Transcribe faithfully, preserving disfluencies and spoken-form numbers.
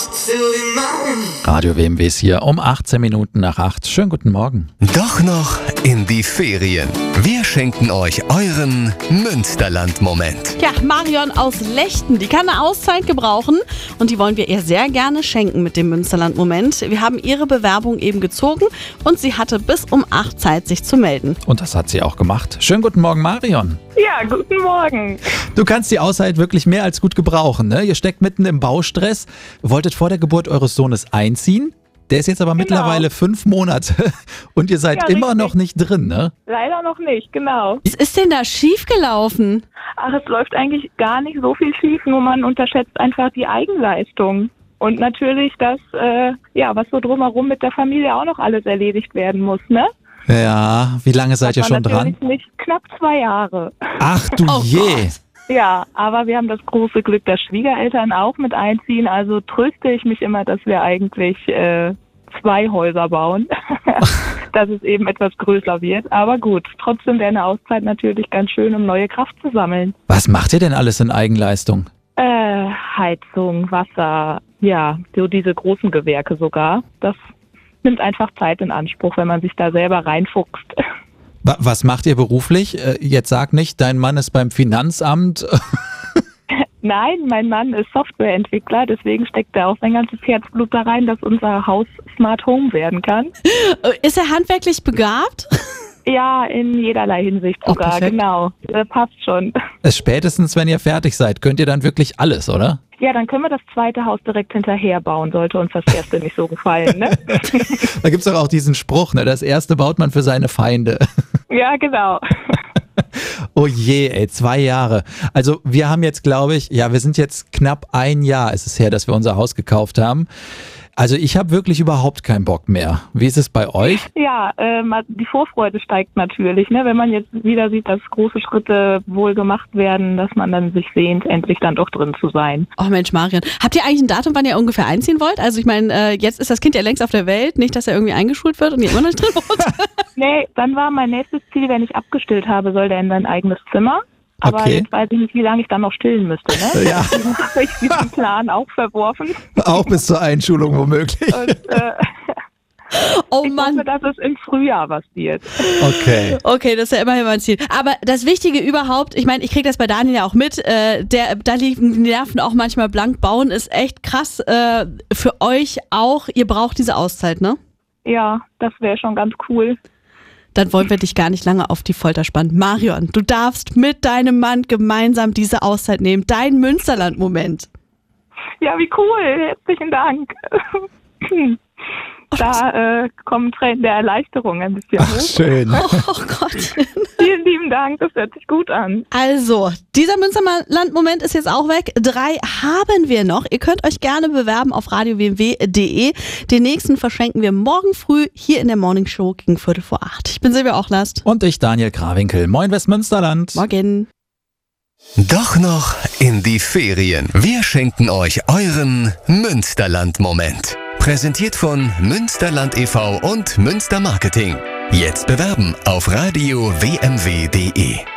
Radio W M W ist hier um achtzehn Minuten nach acht. Schönen guten Morgen. Doch noch in die Ferien. Wir schenken euch euren Münsterland-Moment. Ja, Marion aus Lechten, die kann eine Auszeit gebrauchen und die wollen wir ihr sehr gerne schenken mit dem Münsterland-Moment. Wir haben ihre Bewerbung eben gezogen und sie hatte bis um acht Zeit, sich zu melden. Und das hat sie auch gemacht. Schönen guten Morgen, Marion. Ja, guten Morgen. Du kannst die Auszeit wirklich mehr als gut gebrauchen, ne? Ihr steckt mitten im Baustress, wolltet vor der Geburt eures Sohnes einziehen. Der ist jetzt aber genau. mittlerweile fünf Monate und ihr seid ja, immer richtig. noch nicht drin, ne? Leider noch nicht, genau. Was ist denn da schiefgelaufen? Ach, es läuft eigentlich gar nicht so viel schief, nur man unterschätzt einfach die Eigenleistung. Und natürlich das, äh, ja, was so drumherum mit der Familie auch noch alles erledigt werden muss, ne? Ja, wie lange seid ihr schon dran? Nicht knapp zwei Jahre. Ach du oh je! Gott. Ja, aber wir haben das große Glück, dass Schwiegereltern auch mit einziehen. Also tröste ich mich immer, dass wir eigentlich äh, zwei Häuser bauen, dass es eben etwas größer wird. Aber gut, trotzdem wäre eine Auszeit natürlich ganz schön, um neue Kraft zu sammeln. Was macht ihr denn alles in Eigenleistung? Äh, Heizung, Wasser, ja, so diese großen Gewerke sogar. Das nimmt einfach Zeit in Anspruch, wenn man sich da selber reinfuchst. Was macht ihr beruflich? Jetzt sag nicht, dein Mann ist beim Finanzamt. Nein, mein Mann ist Softwareentwickler, deswegen steckt er auch sein ganzes Herzblut da rein, dass unser Haus Smart Home werden kann. Ist er handwerklich begabt? Ja, in jederlei Hinsicht sogar, oh, genau. Das passt schon. Spätestens, wenn ihr fertig seid, könnt ihr dann wirklich alles, oder? Ja, dann können wir das zweite Haus direkt hinterher bauen, sollte uns das erste nicht so gefallen, ne? Da gibt's doch auch diesen Spruch, ne? Das erste baut man für seine Feinde. Ja, genau. Oh je, ey, zwei Jahre. Also wir haben jetzt, glaube ich, ja, wir sind jetzt knapp ein Jahr ist es her, dass wir unser Haus gekauft haben. Also ich habe wirklich überhaupt keinen Bock mehr. Wie ist es bei euch? Ja, ähm, die Vorfreude steigt natürlich, ne? Wenn man jetzt wieder sieht, dass große Schritte wohl gemacht werden, dass man dann sich sehnt, endlich dann doch drin zu sein. Oh Mensch, Marion, habt ihr eigentlich ein Datum, wann ihr ungefähr einziehen wollt? Also ich meine, äh, jetzt ist das Kind ja längst auf der Welt, nicht, dass er irgendwie eingeschult wird und ihr immer noch nicht drin wohnt. Nee, dann war mein nächstes Ziel, wenn ich abgestillt habe, soll der in sein eigenes Zimmer. Aber okay. Jetzt weiß ich nicht, wie lange ich dann noch stillen müsste. Ne? Ja. Deswegen habe ich diesen Plan auch verworfen. Auch bis zur Einschulung womöglich. Und, äh, oh ich Mann. hoffe, dass es im Frühjahr was wird. Okay. Okay, das ist ja immerhin mein Ziel. Aber das Wichtige überhaupt, ich meine, ich kriege das bei Daniel ja auch mit, äh, der, da liegen die Nerven auch manchmal blank. Bauen ist echt krass äh, für euch auch. Ihr braucht diese Auszeit, ne? Ja, das wäre schon ganz cool. Dann wollen wir dich gar nicht lange auf die Folter spannen. Marion, du darfst mit deinem Mann gemeinsam diese Auszeit nehmen. Dein Münsterland-Moment. Ja, wie cool. Herzlichen Dank. Da äh, kommen Tränen der Erleichterung ein bisschen Ach, hoch. schön. Oh Gott. Vielen lieben Dank, das hört sich gut an. Also, dieser Münsterland-Moment ist jetzt auch weg. Drei haben wir noch. Ihr könnt euch gerne bewerben auf radio w m w punkt d e. Den nächsten verschenken wir morgen früh hier in der Morning Show gegen Viertel vor acht. Ich bin Silvia Ochlast. Und ich, Daniel Krawinkel. Moin Westmünsterland. Morgen. Doch noch in die Ferien. Wir schenken euch euren Münsterland-Moment. Präsentiert von Münsterland e V und Münster Marketing. Jetzt bewerben auf radio w m w punkt d e.